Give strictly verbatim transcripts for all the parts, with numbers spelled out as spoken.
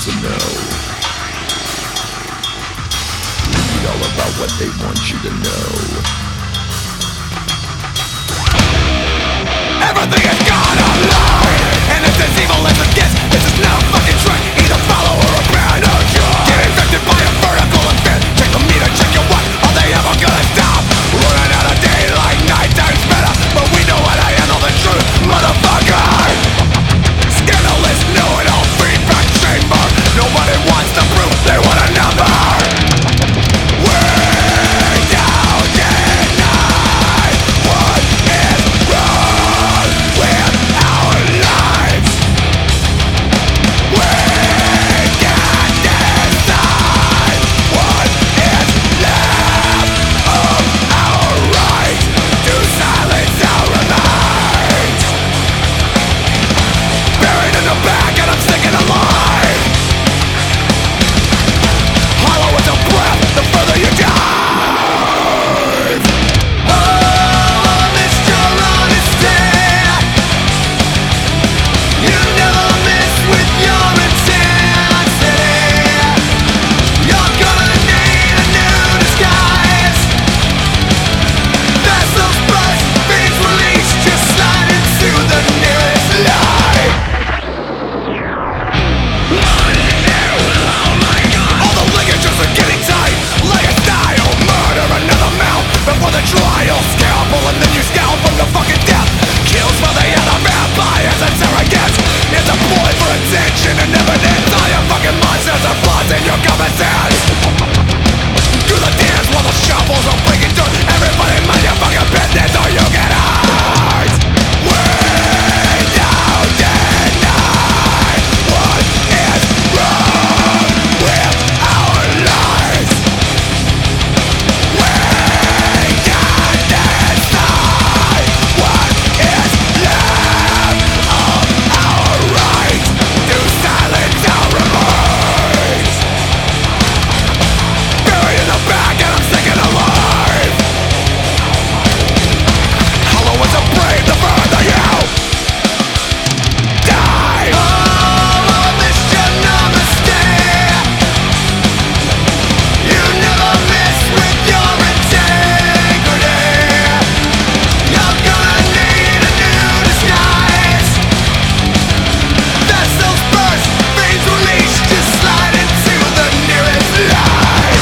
to know. Read all about what they want you to know. Everything is gone online, and it's as evil as it gets. This is not a fucking trick, either follow or abandon. Get infected by a vertical event. Check the meter, check your watch. Are they ever gonna stop? Running out of daylight, night time's better, but we know how to handle the truth, motherfucker. Scandalous, know-it-all feedback chamber. Nobody wants the proof, they want a number. We don't deny what is wrong with our lives. We can't decide what is left of our right to silence our minds. Buried in the back and I'm sticking alive. Hollow as a breath the further you dive. Oh, Mister Honesty, you never miss with your intensity. You're gonna need a new disguise. Vessels burst, fiends released, just slide into the nearest light. All the ligatures are getting tight. Lay a style, murder another mouth before the trial. Scalpel and then you scalp from the fucking death. Kills for the other vampires and surrogates. It's a ploy for attention and evidence. All your fucking monsters are flaws in your common sense. Do the dance while the shovels are breaking dirt. Everybody mind your fucking business or you get hurt. We don't deny what is wrong with our lives. We can't decide what is left of our right to silence our minds. Buried in the back and I'm sticking alive. Hollow as a brave, the further you die. Oh, Mister Namaste, you never miss with your integrity. You're gonna need a new disguise. Vessels burst, fiends released, just slide into the nearest light.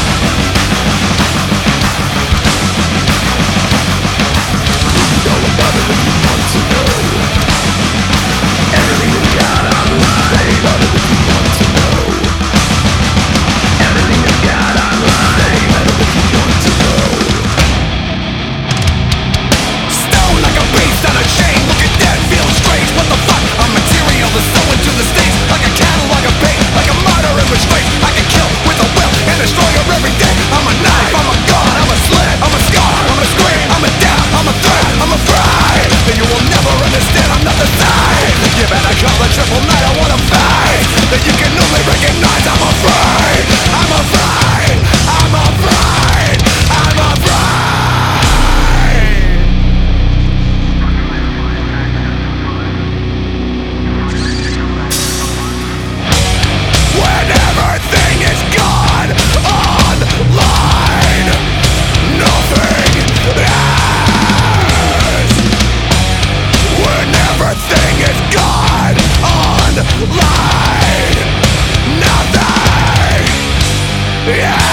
Read all about it if you want to know. Everything you got online. Read all about it if you want to know. Everything you got online. Read all about it if you want to know. Stone like a beast on a chain, looking dead, feeling strange. What the fuck? I'm material that's so into the stakes. Like a cattle, like a bait, like a martyr in restraint. I can kill with a will and destroy her every day. I'm a knife, I'm a gun, I'm a slit, I'm a scar, I'm a scream, I'm a death, I'm a threat, I'm afraid that you will never understand. I'm not the same. You better call the triple night. I wanna fight. That you can only recognize. I'm afraid. I'm afraid. I'm afraid. I'm afraid. When everything is gone online, nothing is. When everything is gone online, nothing is.